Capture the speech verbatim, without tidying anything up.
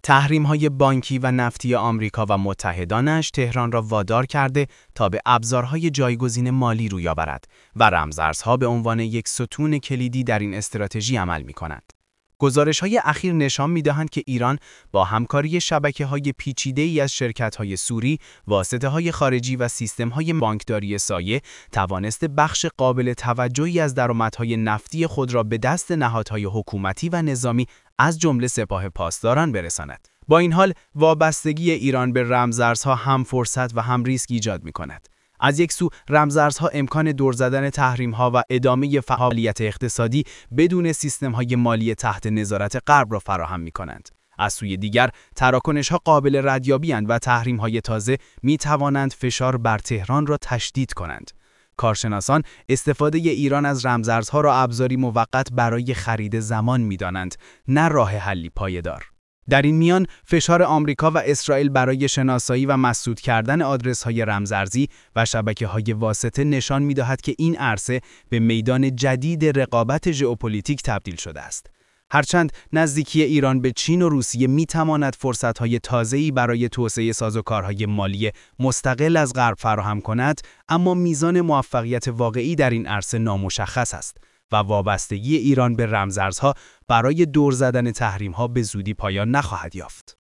تحریم‌های بانکی و نفتی آمریکا و متحدانش تهران را وادار کرده تا به ابزارهای جایگزین مالی روی آورد و رمزارزها به عنوان یک ستون کلیدی در این استراتژی عمل می‌کنند. گزارش‌های اخیر نشان می‌دهند که ایران با همکاری شبکه‌های پیچیده‌ای از شرکت‌های سوری، واسطه‌های خارجی و سیستم‌های بانکداری سایه توانسته بخش قابل توجهی از درآمدهای نفتی خود را به دست نهادهای حکومتی و نظامی از جمله سپاه پاسداران برساند. با این حال، وابستگی ایران به رمزارزها هم فرصت و هم ریسک ایجاد می‌کند. از یک سو رمزارزها امکان دور زدن تحریم‌ها و ادامه فعالیت اقتصادی بدون سیستم‌های مالی تحت نظارت غرب را فراهم می‌کنند. از سوی دیگر، تراکنش‌ها قابل ردیابی‌اند و تحریم‌های تازه می‌توانند فشار بر تهران را تشدید کنند. کارشناسان استفاده ایران از رمزارزها را ابزاری موقت برای خرید زمان می‌دانند، نه راه حلی پایدار. در این میان، فشار آمریکا و اسرائیل برای شناسایی و مسدود کردن آدرس‌های رمزارزی و شبکه‌های واسطه نشان می‌دهد که این عرصه به میدان جدید رقابت ژئوپلیتیک تبدیل شده است. هرچند نزدیکی ایران به چین و روسیه می‌تواند فرصت‌های تازه‌ای برای توسعه سازوکارهای مالی مستقل از غرب فراهم کند، اما میزان موفقیت واقعی در این عرصه نامشخص است و وابستگی ایران به رمزارزها برای دور زدن تحریم‌ها به زودی پایان نخواهد یافت.